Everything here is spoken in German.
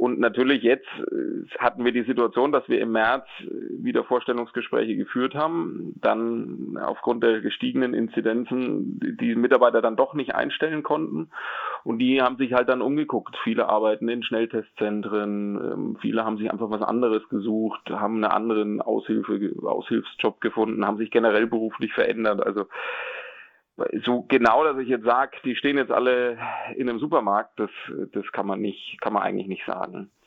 Und natürlich jetzt hatten wir die Situation, dass wir im März wieder Vorstellungsgespräche geführt haben, dann aufgrund der gestiegenen Inzidenzen die Mitarbeiter dann doch nicht einstellen konnten. Und die haben sich halt dann umgeguckt. Viele arbeiten in Schnelltestzentren, viele haben sich einfach was anderes gesucht, haben einen anderen Aushilfsjob gefunden, haben sich generell beruflich verändert. Also so genau, dass ich jetzt sage, die stehen jetzt alle in einem Supermarkt, das kann man eigentlich nicht sagen.